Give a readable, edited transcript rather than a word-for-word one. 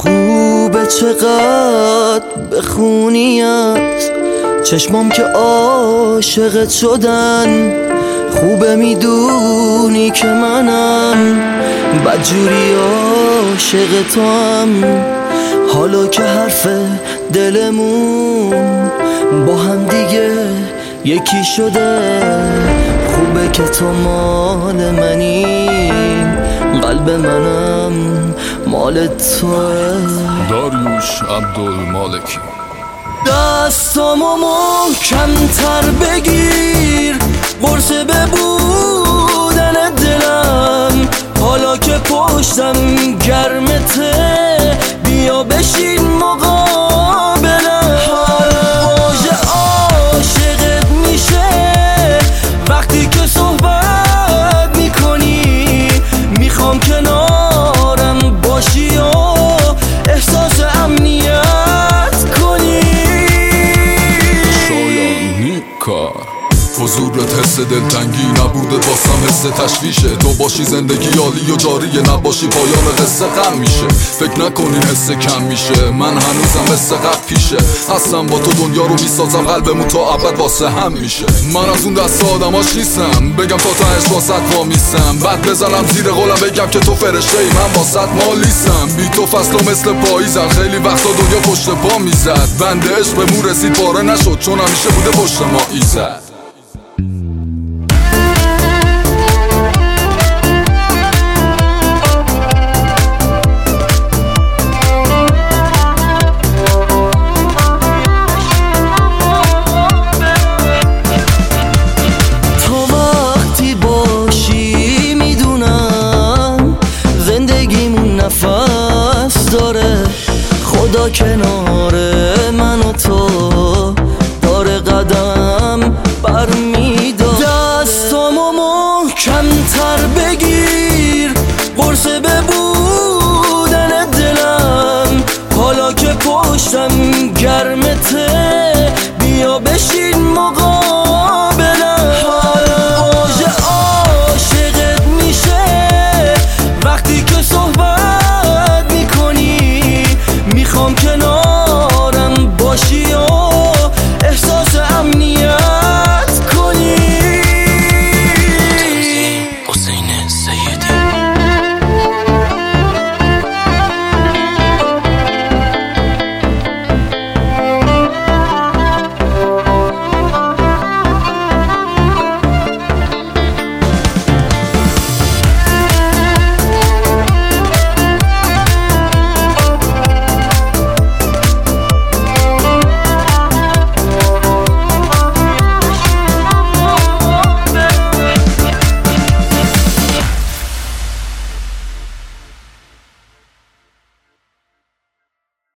خوبه چقدر بخونی از چشمام که عاشقت شدن، خوبه میدونی که منم بدجوری عاشق تو هم. حالا که حرف دلمون با هم دیگه یکی شده، خوبه که تو مال منی، قلب منم مال توه. داریوش عبدالمالکی. دستامو محکم‌تر بگیر، قرص به بودن دلم. حالا که پشتم گرمته، بیا بشین مقابلم. واژه عاشقت میشه وقتی که صحبت میکنی، میخوام کنارم باشی و احساس امنیت کنی. شایان کار حضورت حس دلتنگی نبوده، واسم حس تشویشه. تو باشی زندگی عالی و جاریه، نباشی پایان قصه غم میشه. فکر نکنی حس کم میشه، من هنوزم حس قبل پیشه. هستم با تو دنیا رو میسازم، قلبمون تا ابد واسه هم میشه. من از اون دست آدماش نیستم، بگم تا تهش واسط وامیستم. بعد بزنم زیر قولم بگم که تو فرشته ای، من واسط مالیستم. بی تو فصل مثل پاییزم، خیلی وقتا دنیا پشت پا میزد. بنده عشق به مو رسید پاره نشد، چون همیشه بوده پشت ما ایزد. خدا کنار